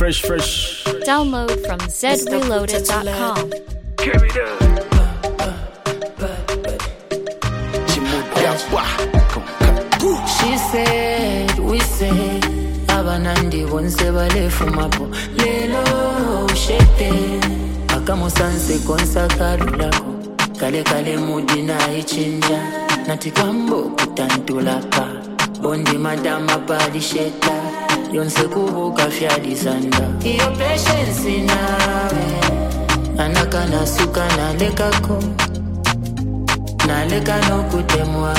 Fresh. Download from zreloaded.com. Carry it up. She said, we said, abanandi bonse bale fumapo lelo shete akamo sanse konsakaru lako kale mudina ichinja natikambo kutantulaka bondi madama palisheta yonse kubuka fyalizanda iyo patience nawe anakana suka naleka no kutemwa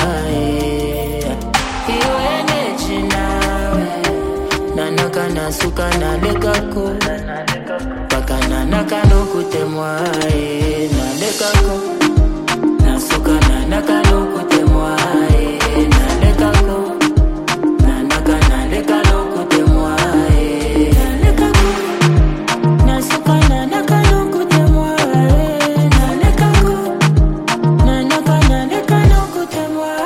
iyo energy nawe nanakana suka nalekako pakana nakano kutemwa nalekako nasuka nanakano kutemwa nalekako nanakana lekano kutemwa nalekako nasuka nanakano kutemwa nalekako nanakana lekano kutemwa.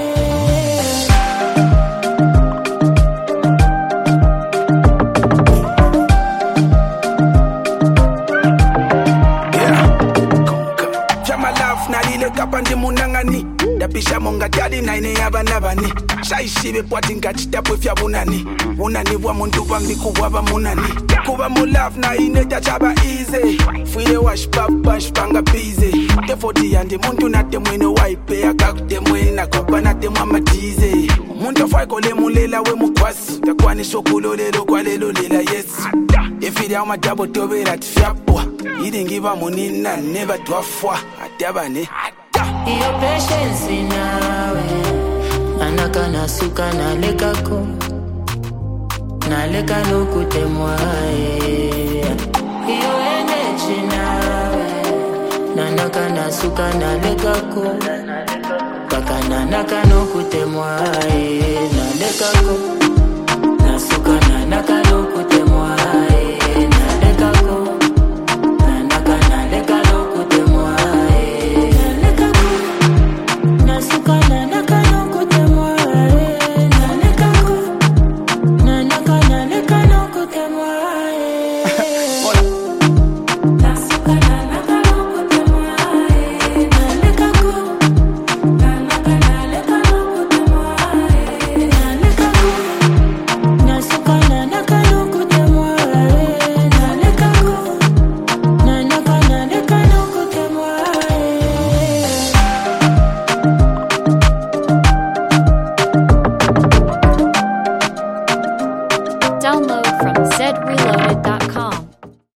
Kapande munangani dapisha monga tali naine yabanabani shaishibe pwati ngachitapo fya bunani bwa muntu bambi kuba munani kuba mu love na ine tachaba easy file wash panga busy defoti yande muntu nate mwene wipe akakute mwene kopa nate mwamatize muntu afako le mulela we mukwasi takwani shokulolelo kwalelo lela yesu ifile amadabo tobera tfyapo idingiba munina never twafwa atabane. Iyo patience nawe anakana suka nalekako nalekano kutemwa iyo energy nawe nanakana suka nalekako pakana nakano kutemwa nalekako